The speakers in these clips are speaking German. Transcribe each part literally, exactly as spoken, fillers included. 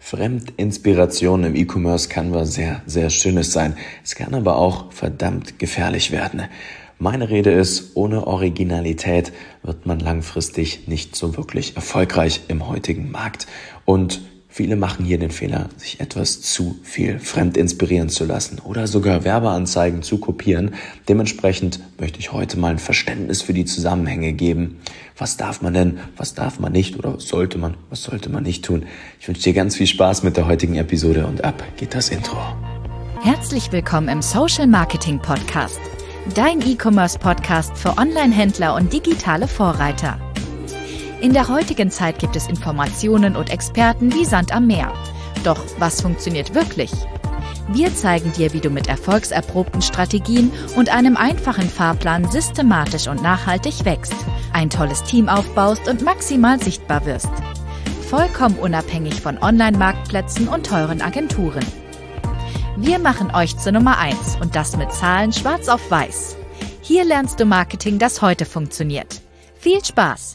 Fremdinspiration im E-Commerce kann was sehr, sehr Schönes sein. Es kann aber auch verdammt gefährlich werden. Meine Rede ist, ohne Originalität wird man langfristig nicht so wirklich erfolgreich im heutigen Markt. Und viele machen hier den Fehler, sich etwas zu viel fremd inspirieren zu lassen oder sogar Werbeanzeigen zu kopieren. Dementsprechend möchte ich heute mal ein Verständnis für die Zusammenhänge geben. Was darf man denn, was darf man nicht oder was sollte man, was sollte man nicht tun? Ich wünsche dir ganz viel Spaß mit der heutigen Episode und ab geht das Intro. Herzlich willkommen im Social Marketing Podcast, dein E-Commerce-Podcast für Online-Händler und digitale Vorreiter. In der heutigen Zeit gibt es Informationen und Experten wie Sand am Meer. Doch was funktioniert wirklich? Wir zeigen dir, wie du mit erfolgserprobten Strategien und einem einfachen Fahrplan systematisch und nachhaltig wächst, ein tolles Team aufbaust und maximal sichtbar wirst. Vollkommen unabhängig von Online-Marktplätzen und teuren Agenturen. Wir machen euch zur Nummer eins und das mit Zahlen schwarz auf weiß. Hier lernst du Marketing, das heute funktioniert. Viel Spaß!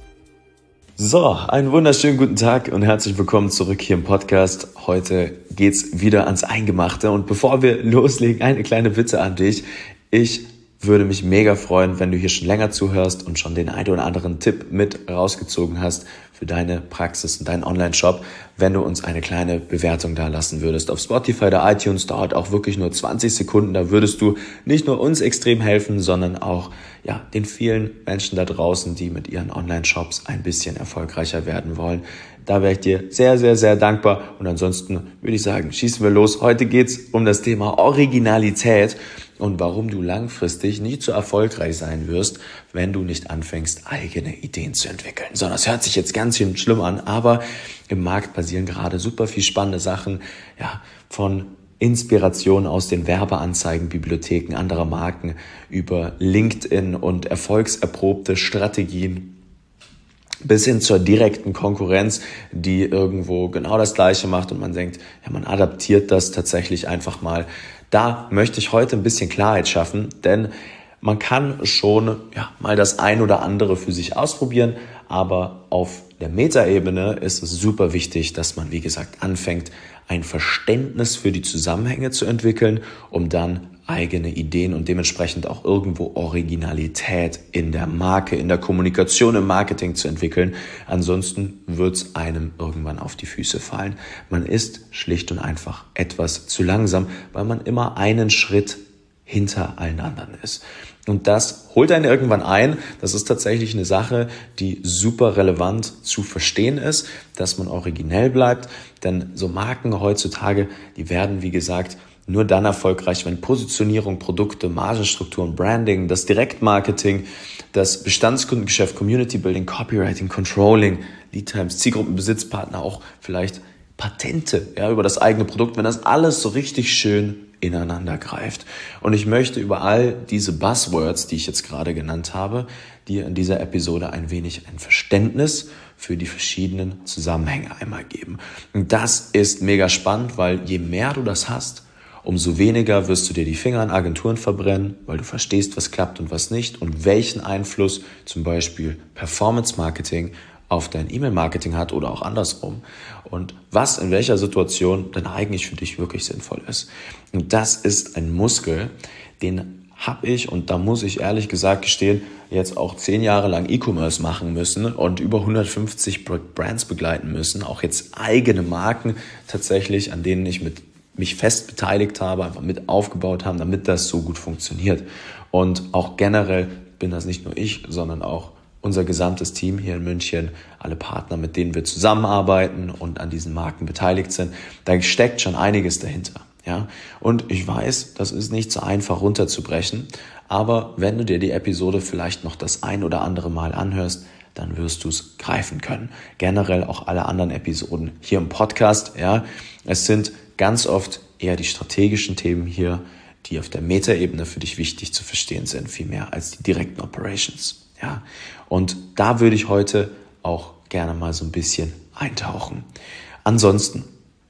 So, einen wunderschönen guten Tag und herzlich willkommen zurück hier im Podcast. Heute geht's wieder ans Eingemachte und bevor wir loslegen, eine kleine Bitte an dich. Ich würde mich mega freuen, wenn du hier schon länger zuhörst und schon den einen oder anderen Tipp mit rausgezogen hast für deine Praxis und deinen Online-Shop, wenn du uns eine kleine Bewertung da lassen würdest. Auf Spotify oder iTunes dauert auch wirklich nur zwanzig Sekunden. Da würdest du nicht nur uns extrem helfen, sondern auch ja den vielen Menschen da draußen, die mit ihren Online-Shops ein bisschen erfolgreicher werden wollen. Da wäre ich dir sehr, sehr, sehr dankbar. Und ansonsten würde ich sagen, schießen wir los. Heute geht's um das Thema Originalität und warum du langfristig nicht so erfolgreich sein wirst, wenn du nicht anfängst, eigene Ideen zu entwickeln. So, das hört sich jetzt ganz schön schlimm an, aber im Markt passieren gerade super viel spannende Sachen, ja, von Inspiration aus den Werbeanzeigenbibliotheken anderer Marken über LinkedIn und erfolgserprobte Strategien bis hin zur direkten Konkurrenz, die irgendwo genau das Gleiche macht und man denkt, ja, man adaptiert das tatsächlich einfach mal. Da möchte ich heute ein bisschen Klarheit schaffen, denn man kann schon ja, mal das ein oder andere für sich ausprobieren, aber auf der Metaebene ist es super wichtig, dass man, wie gesagt, anfängt, ein Verständnis für die Zusammenhänge zu entwickeln, um dann eigene Ideen und dementsprechend auch irgendwo Originalität in der Marke, in der Kommunikation, im Marketing zu entwickeln. Ansonsten wird es einem irgendwann auf die Füße fallen. Man ist schlicht und einfach etwas zu langsam, weil man immer einen Schritt hinter allen anderen ist. Und das holt einen irgendwann ein. Das ist tatsächlich eine Sache, die super relevant zu verstehen ist, dass man originell bleibt. Denn so Marken heutzutage, die werden, wie gesagt, nur dann erfolgreich, wenn Positionierung, Produkte, Margenstrukturen, Branding, das Direktmarketing, das Bestandskundengeschäft, Community Building, Copywriting, Controlling, Lead Times, Zielgruppenbesitzpartner, auch vielleicht Patente ja, über das eigene Produkt, wenn das alles so richtig schön ineinander greift. Und ich möchte über all diese Buzzwords, die ich jetzt gerade genannt habe, dir in dieser Episode ein wenig ein Verständnis für die verschiedenen Zusammenhänge einmal geben. Und das ist mega spannend, weil je mehr du das hast, umso weniger wirst du dir die Finger an Agenturen verbrennen, weil du verstehst, was klappt und was nicht und welchen Einfluss zum Beispiel Performance Marketing auf dein E-Mail-Marketing hat oder auch andersrum und was in welcher Situation dann eigentlich für dich wirklich sinnvoll ist. Und das ist ein Muskel, den habe ich, und da muss ich ehrlich gesagt gestehen, jetzt auch zehn Jahre lang E-Commerce machen müssen und über hundertfünfzig Brands begleiten müssen, auch jetzt eigene Marken tatsächlich, an denen ich mit mich fest beteiligt habe, einfach mit aufgebaut haben, damit das so gut funktioniert. Und auch generell bin das nicht nur ich, sondern auch unser gesamtes Team hier in München, alle Partner, mit denen wir zusammenarbeiten und an diesen Marken beteiligt sind. Da steckt schon einiges dahinter. Ja? Und ich weiß, das ist nicht so einfach runterzubrechen, aber wenn du dir die Episode vielleicht noch das ein oder andere Mal anhörst, dann wirst du es greifen können. Generell auch alle anderen Episoden hier im Podcast. Ja, es sind ganz oft eher die strategischen Themen hier, die auf der Metaebene für dich wichtig zu verstehen sind, viel mehr als die direkten Operations. Ja, und da würde ich heute auch gerne mal so ein bisschen eintauchen. Ansonsten,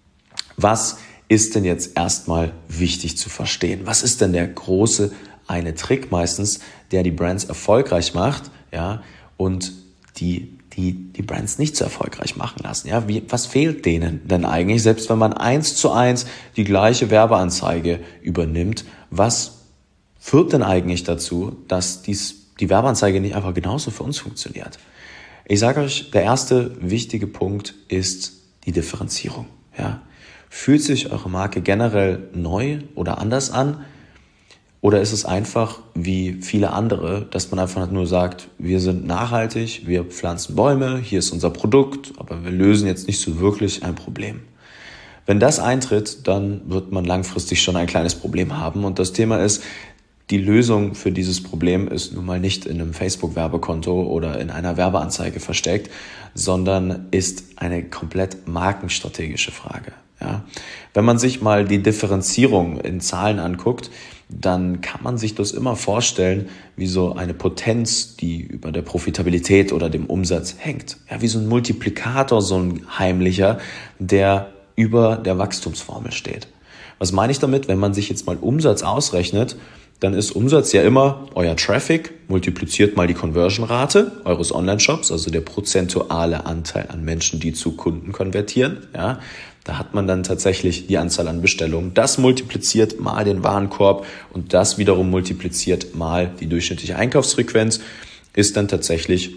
was ist denn jetzt erstmal wichtig zu verstehen? Was ist denn der große eine Trick meistens, der die Brands erfolgreich macht, ja, und die die die Brands nicht so erfolgreich machen lassen. Ja, wie, was fehlt denen denn eigentlich, selbst wenn man eins zu eins die gleiche Werbeanzeige übernimmt? Was führt denn eigentlich dazu, dass dies, die Werbeanzeige nicht einfach genauso für uns funktioniert? Ich sage euch, der erste wichtige Punkt ist die Differenzierung. Ja? Fühlt sich eure Marke generell neu oder anders an? Oder ist es einfach wie viele andere, dass man einfach nur sagt, wir sind nachhaltig, wir pflanzen Bäume, hier ist unser Produkt, aber wir lösen jetzt nicht so wirklich ein Problem. Wenn das eintritt, dann wird man langfristig schon ein kleines Problem haben. Und das Thema ist, die Lösung für dieses Problem ist nun mal nicht in einem Facebook-Werbekonto oder in einer Werbeanzeige versteckt, sondern ist eine komplett markenstrategische Frage. Ja? Wenn man sich mal die Differenzierung in Zahlen anguckt, dann kann man sich das immer vorstellen wie so eine Potenz, die über der Profitabilität oder dem Umsatz hängt. Ja, wie so ein Multiplikator, so ein heimlicher, der über der Wachstumsformel steht. Was meine ich damit? Wenn man sich jetzt mal Umsatz ausrechnet, dann ist Umsatz ja immer euer Traffic, multipliziert mal die Conversion-Rate eures Online-Shops, also der prozentuale Anteil an Menschen, die zu Kunden konvertieren. Ja, da hat man dann tatsächlich die Anzahl an Bestellungen. Das multipliziert mal den Warenkorb und das wiederum multipliziert mal die durchschnittliche Einkaufsfrequenz, ist dann tatsächlich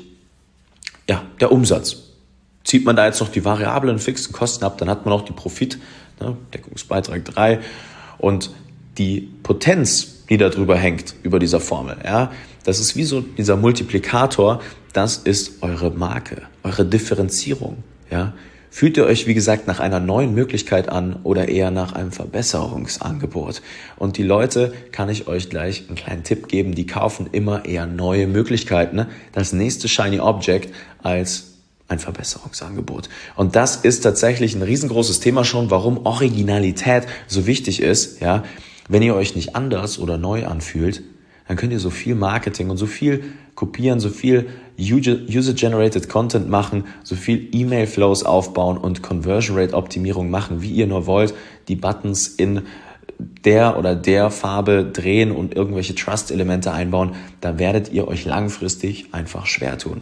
ja der Umsatz. Zieht man da jetzt noch die variablen fixen Kosten ab, dann hat man auch die Profit, ne, Deckungsbeitrag drei und die Potenz, die da drüber hängt, über dieser Formel. Ja, das ist wie so dieser Multiplikator, das ist eure Marke, eure Differenzierung. Ja, fühlt ihr euch, wie gesagt, nach einer neuen Möglichkeit an oder eher nach einem Verbesserungsangebot? Und die Leute, kann ich euch gleich einen kleinen Tipp geben, die kaufen immer eher neue Möglichkeiten, ne? Das nächste Shiny Object als ein Verbesserungsangebot. Und das ist tatsächlich ein riesengroßes Thema schon, warum Originalität so wichtig ist. Ja, wenn ihr euch nicht anders oder neu anfühlt, dann könnt ihr so viel Marketing und so viel kopieren, so viel User-Generated Content machen, so viel E-Mail-Flows aufbauen und Conversion-Rate-Optimierung machen, wie ihr nur wollt, die Buttons in der oder der Farbe drehen und irgendwelche Trust-Elemente einbauen, da werdet ihr euch langfristig einfach schwer tun.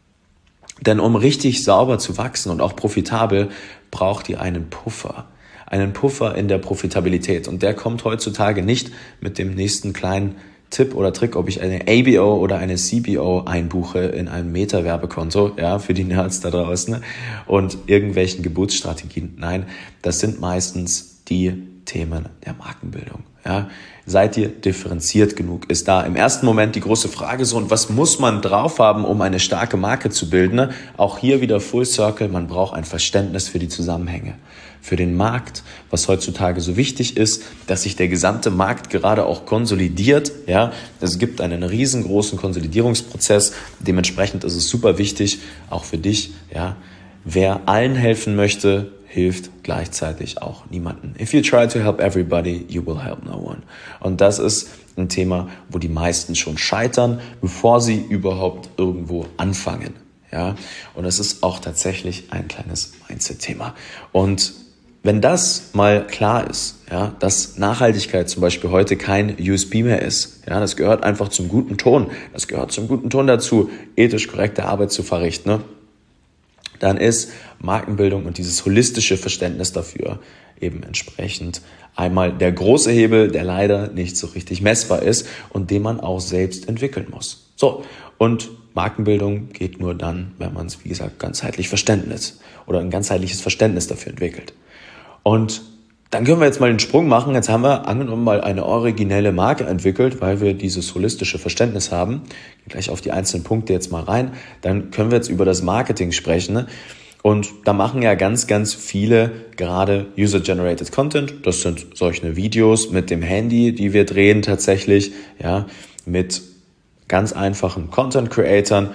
Denn um richtig sauber zu wachsen und auch profitabel, braucht ihr einen Puffer. Einen Puffer in der Profitabilität. Und der kommt heutzutage nicht mit dem nächsten kleinen Tipp oder Trick, ob ich eine A B O oder eine C B O einbuche in einem Meta-Werbekonto, ja, für die Nerds da draußen, und irgendwelchen Geburtsstrategien. Nein, das sind meistens die Themen der Markenbildung. Ja, seid ihr differenziert genug? Ist da im ersten Moment die große Frage so, und was muss man drauf haben, um eine starke Marke zu bilden? Auch hier wieder Full Circle, man braucht ein Verständnis für die Zusammenhänge, für den Markt, was heutzutage so wichtig ist, dass sich der gesamte Markt gerade auch konsolidiert. Ja, es gibt einen riesengroßen Konsolidierungsprozess, dementsprechend ist es super wichtig, auch für dich, ja, wer allen helfen möchte, hilft gleichzeitig auch niemanden. If you try to help everybody, you will help no one. Und das ist ein Thema, wo die meisten schon scheitern, bevor sie überhaupt irgendwo anfangen. Ja, und es ist auch tatsächlich ein kleines Mindset-Thema. Und wenn das mal klar ist, ja, dass Nachhaltigkeit zum Beispiel heute kein U S P mehr ist, ja, das gehört einfach zum guten Ton, das gehört zum guten Ton dazu, ethisch korrekte Arbeit zu verrichten, ne? Dann ist Markenbildung und dieses holistische Verständnis dafür eben entsprechend einmal der große Hebel, der leider nicht so richtig messbar ist und den man auch selbst entwickeln muss. So, und Markenbildung geht nur dann, wenn man es, wie gesagt, ganzheitlich Verständnis oder ein ganzheitliches Verständnis dafür entwickelt. Und dann können wir jetzt mal den Sprung machen. Jetzt haben wir angenommen mal eine originelle Marke entwickelt, weil wir dieses holistische Verständnis haben. Gehen gleich auf die einzelnen Punkte jetzt mal rein. Dann können wir jetzt über das Marketing sprechen. Und da machen ja ganz, ganz viele gerade User-Generated Content. Das sind solche Videos mit dem Handy, die wir drehen tatsächlich, ja, mit ganz einfachen Content-Creatern.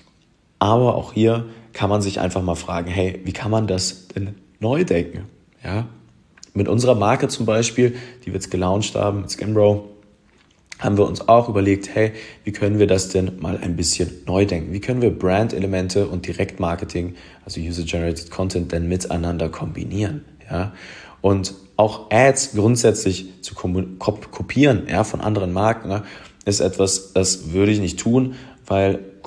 Aber auch hier kann man sich einfach mal fragen, hey, wie kann man das denn neu denken? Ja, mit unserer Marke zum Beispiel, die wir jetzt gelauncht haben, mit Skinbro, haben wir uns auch überlegt, hey, wie können wir das denn mal ein bisschen neu denken? Wie können wir Brand-Elemente und Direktmarketing, also User-Generated Content, denn miteinander kombinieren? Ja, und auch Ads grundsätzlich zu kopieren, ja, von anderen Marken, ja, ist etwas, das würde ich nicht tun, weil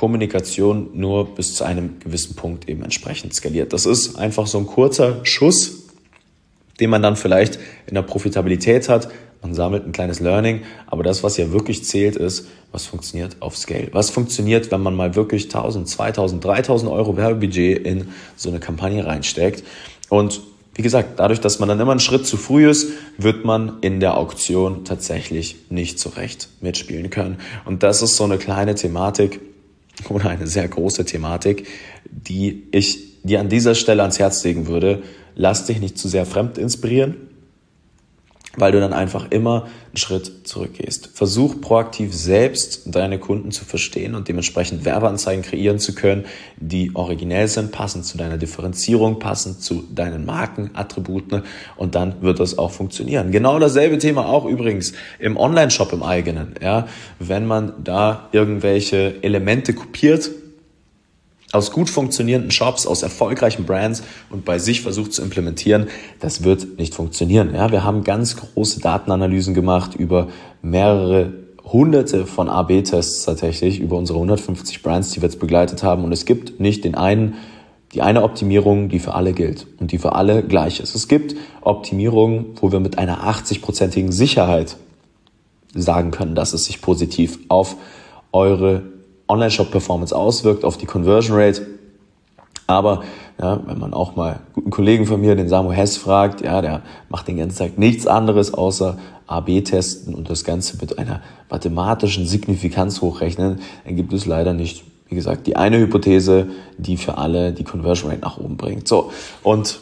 Kommunikation nur bis zu einem gewissen Punkt eben entsprechend skaliert. Das ist einfach so ein kurzer Schuss, den man dann vielleicht in der Profitabilität hat. Man sammelt ein kleines Learning, aber das, was ja wirklich zählt, ist, was funktioniert auf Scale. Was funktioniert, wenn man mal wirklich tausend, zweitausend, dreitausend Euro Werbebudget in so eine Kampagne reinsteckt. Und wie gesagt, dadurch, dass man dann immer einen Schritt zu früh ist, wird man in der Auktion tatsächlich nicht so recht mitspielen können. Und das ist so eine kleine Thematik oder eine sehr große Thematik, die ich dir an dieser Stelle ans Herz legen würde. Lass dich nicht zu sehr fremd inspirieren, weil du dann einfach immer einen Schritt zurückgehst. Versuch proaktiv selbst deine Kunden zu verstehen und dementsprechend Werbeanzeigen kreieren zu können, die originell sind, passend zu deiner Differenzierung, passend zu deinen Markenattributen, und dann wird das auch funktionieren. Genau dasselbe Thema auch übrigens im Online-Shop im eigenen. Ja, wenn man da irgendwelche Elemente kopiert aus gut funktionierenden Shops, aus erfolgreichen Brands und bei sich versucht zu implementieren, das wird nicht funktionieren. Ja, wir haben ganz große Datenanalysen gemacht über mehrere hunderte von A B Tests tatsächlich, über unsere hundertfünfzig Brands, die wir jetzt begleitet haben. Und es gibt nicht den einen, die eine Optimierung, die für alle gilt und die für alle gleich ist. Es gibt Optimierungen, wo wir mit einer achtzig-prozentigen Sicherheit sagen können, dass es sich positiv auf eure Online-Shop-Performance auswirkt, auf die Conversion Rate. Aber ja, wenn man auch mal einen guten Kollegen von mir, den Samu Hess, fragt, ja, der macht den ganzen Tag nichts anderes außer A B testen und das Ganze mit einer mathematischen Signifikanz hochrechnen, dann gibt es leider nicht, wie gesagt, die eine Hypothese, die für alle die Conversion Rate nach oben bringt. So, und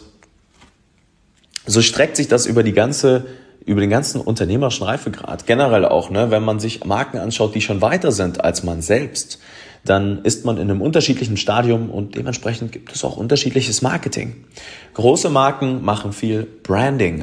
so streckt sich das über die ganze über den ganzen unternehmerischen Reifegrad, generell auch, ne, wenn man sich Marken anschaut, die schon weiter sind als man selbst, dann ist man in einem unterschiedlichen Stadium und dementsprechend gibt es auch unterschiedliches Marketing. Große Marken machen viel Branding,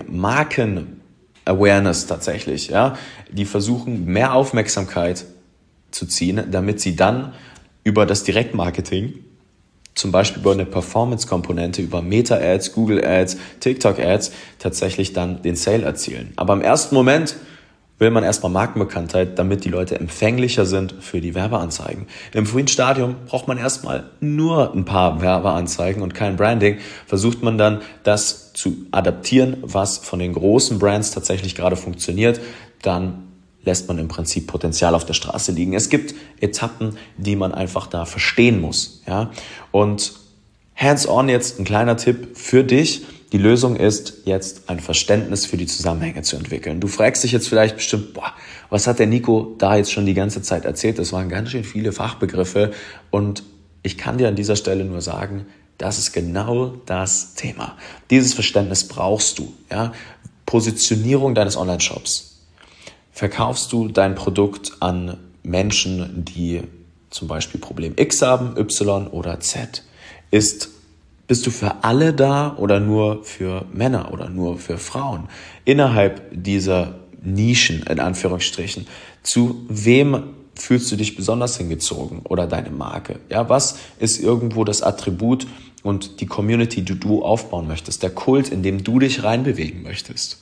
Marken-Awareness tatsächlich, ja, die versuchen mehr Aufmerksamkeit zu ziehen, damit sie dann über das Direktmarketing, zum Beispiel über eine Performance-Komponente, über Meta-Ads, Google-Ads, TikTok-Ads, tatsächlich dann den Sale erzielen. Aber im ersten Moment will man erstmal Markenbekanntheit, damit die Leute empfänglicher sind für die Werbeanzeigen. Im frühen Stadium braucht man erstmal nur ein paar Werbeanzeigen und kein Branding. Versucht man dann, das zu adaptieren, was von den großen Brands tatsächlich gerade funktioniert, dann lässt man im Prinzip Potenzial auf der Straße liegen. Es gibt Etappen, die man einfach da verstehen muss. Ja? Und hands-on jetzt ein kleiner Tipp für dich. Die Lösung ist, jetzt ein Verständnis für die Zusammenhänge zu entwickeln. Du fragst dich jetzt vielleicht bestimmt, boah, was hat der Nico da jetzt schon die ganze Zeit erzählt? Das waren ganz schön viele Fachbegriffe. Und ich kann dir an dieser Stelle nur sagen, das ist genau das Thema. Dieses Verständnis brauchst du. Ja? Positionierung deines Online-Shops. Verkaufst du dein Produkt an Menschen, die zum Beispiel Problem X haben, Y oder Z? Ist, bist du für alle da oder nur für Männer oder nur für Frauen? Innerhalb dieser Nischen, in Anführungsstrichen, zu wem fühlst du dich besonders hingezogen oder deine Marke? Ja, was ist irgendwo das Attribut und die Community, die du aufbauen möchtest, der Kult, in dem du dich reinbewegen möchtest?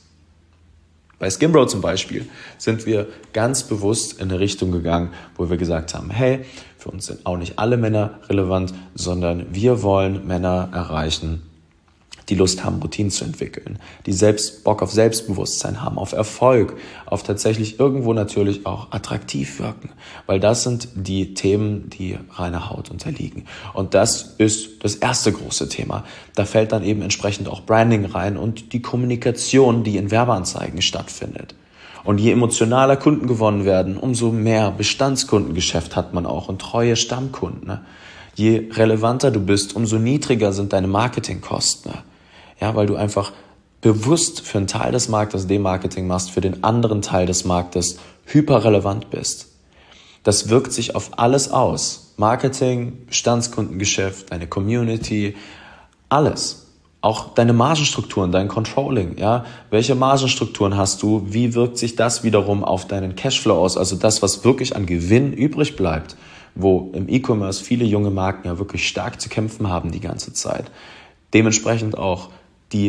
Bei Skimbro zum Beispiel sind wir ganz bewusst in eine Richtung gegangen, wo wir gesagt haben, hey, für uns sind auch nicht alle Männer relevant, sondern wir wollen Männer erreichen, die Lust haben, Routinen zu entwickeln, die selbst Bock auf Selbstbewusstsein haben, auf Erfolg, auf tatsächlich irgendwo natürlich auch attraktiv wirken, weil das sind die Themen, die reiner Haut unterliegen. Und das ist das erste große Thema. Da fällt dann eben entsprechend auch Branding rein und die Kommunikation, die in Werbeanzeigen stattfindet. Und je emotionaler Kunden gewonnen werden, umso mehr Bestandskundengeschäft hat man auch und treue Stammkunden. Ne? Je relevanter du bist, umso niedriger sind deine Marketingkosten. Ne? Ja, weil du einfach bewusst für einen Teil des Marktes Demarketing machst, für den anderen Teil des Marktes hyperrelevant bist. Das wirkt sich auf alles aus. Marketing, Bestandskundengeschäft, deine Community, alles. Auch deine Margenstrukturen, dein Controlling, ja. Welche Margenstrukturen hast du? Wie wirkt sich das wiederum auf deinen Cashflow aus? Also das, was wirklich an Gewinn übrig bleibt, wo im E-Commerce viele junge Marken ja wirklich stark zu kämpfen haben die ganze Zeit. Dementsprechend auch die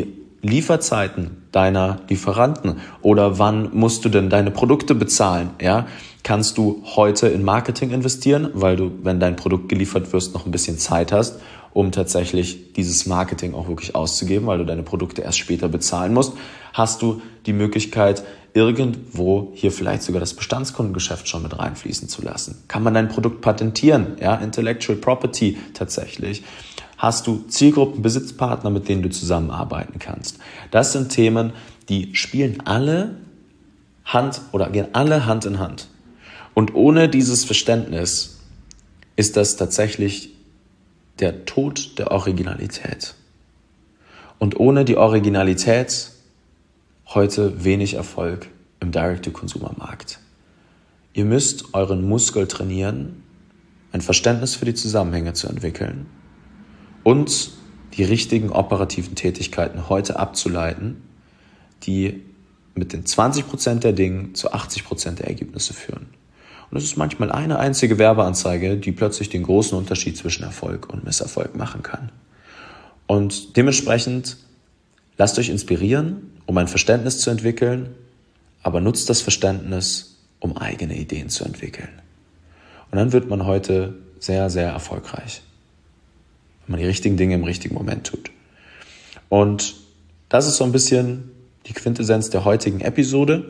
Lieferzeiten deiner Lieferanten oder wann musst du denn deine Produkte bezahlen? Ja, kannst du heute in Marketing investieren, weil du, wenn dein Produkt geliefert wird, noch ein bisschen Zeit hast, um tatsächlich dieses Marketing auch wirklich auszugeben, weil du deine Produkte erst später bezahlen musst, hast du die Möglichkeit, irgendwo hier vielleicht sogar das Bestandskundengeschäft schon mit reinfließen zu lassen. Kann man dein Produkt patentieren? Ja, Intellectual Property tatsächlich. Hast du Zielgruppen, Besitzpartner, mit denen du zusammenarbeiten kannst? Das sind Themen, die spielen alle Hand oder gehen alle Hand in Hand. Und ohne dieses Verständnis ist das tatsächlich der Tod der Originalität. Und ohne die Originalität heute wenig Erfolg im Direct-to-Consumer-Markt. Ihr müsst euren Muskel trainieren, ein Verständnis für die Zusammenhänge zu entwickeln und die richtigen operativen Tätigkeiten heute abzuleiten, die mit den zwanzig Prozent der Dinge zu achtzig Prozent der Ergebnisse führen. Und es ist manchmal eine einzige Werbeanzeige, die plötzlich den großen Unterschied zwischen Erfolg und Misserfolg machen kann. Und dementsprechend lasst euch inspirieren, um ein Verständnis zu entwickeln, aber nutzt das Verständnis, um eigene Ideen zu entwickeln. Und dann wird man heute sehr, sehr erfolgreich, wenn man die richtigen Dinge im richtigen Moment tut. Und das ist so ein bisschen die Quintessenz der heutigen Episode.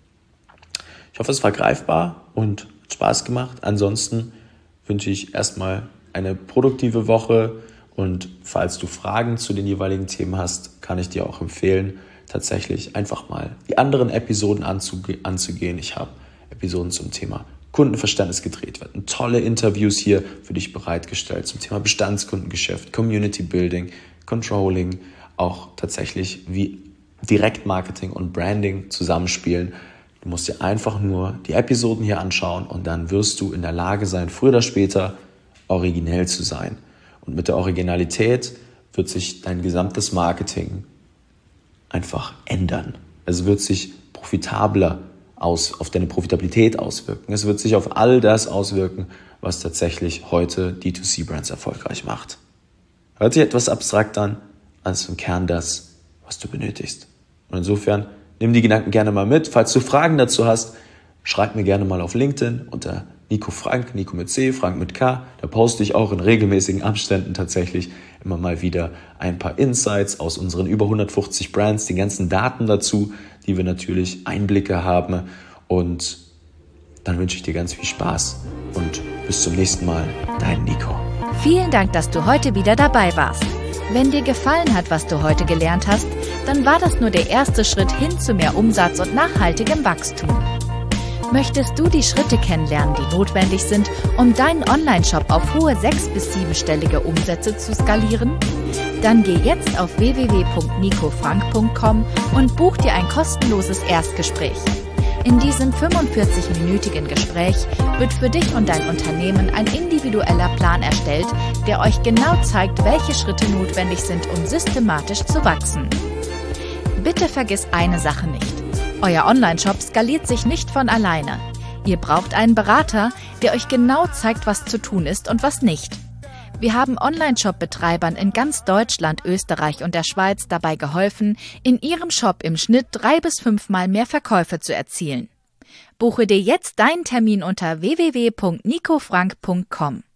Ich hoffe, es war greifbar und hat Spaß gemacht. Ansonsten wünsche ich erstmal eine produktive Woche und falls du Fragen zu den jeweiligen Themen hast, kann ich dir auch empfehlen, tatsächlich einfach mal die anderen Episoden anzuge- anzugehen. Ich habe Episoden zum Thema Kundenverständnis gedreht, werden tolle Interviews hier für dich bereitgestellt zum Thema Bestandskundengeschäft, Community Building, Controlling, auch tatsächlich wie Direktmarketing und Branding zusammenspielen. Du musst dir einfach nur die Episoden hier anschauen und dann wirst du in der Lage sein, früher oder später originell zu sein. Und mit der Originalität wird sich dein gesamtes Marketing einfach ändern. Es wird sich profitabler aus, auf deine Profitabilität auswirken. Es wird sich auf all das auswirken, was tatsächlich heute D zwei C Brands erfolgreich macht. Hört sich etwas abstrakt an, als im Kern das, was du benötigst. Und insofern nimm die Gedanken gerne mal mit. Falls du Fragen dazu hast, schreib mir gerne mal auf LinkedIn unter Nico Frank, Nico mit C, Frank mit K. Da poste ich auch in regelmäßigen Abständen tatsächlich immer mal wieder ein paar Insights aus unseren über hundertfünfzig Brands, die ganzen Daten dazu, die wir natürlich Einblicke haben. Und dann wünsche ich dir ganz viel Spaß und bis zum nächsten Mal, dein Nico. Vielen Dank, dass du heute wieder dabei warst. Wenn dir gefallen hat, was du heute gelernt hast, dann war das nur der erste Schritt hin zu mehr Umsatz und nachhaltigem Wachstum. Möchtest du die Schritte kennenlernen, die notwendig sind, um deinen Online-Shop auf hohe sechs- bis siebenstellige Umsätze zu skalieren? Dann geh jetzt auf w w w punkt nico frank punkt com und buch dir ein kostenloses Erstgespräch. In diesem fünfundvierzig-minütigen Gespräch wird für dich und dein Unternehmen ein individueller Plan erstellt, der euch genau zeigt, welche Schritte notwendig sind, um systematisch zu wachsen. Bitte vergiss eine Sache nicht. Euer Online-Shop skaliert sich nicht von alleine. Ihr braucht einen Berater, der euch genau zeigt, was zu tun ist und was nicht. Wir haben Online-Shop-Betreibern in ganz Deutschland, Österreich und der Schweiz dabei geholfen, in ihrem Shop im Schnitt drei bis fünfmal mehr Verkäufe zu erzielen. Buche dir jetzt deinen Termin unter w w w punkt nico frank punkt com.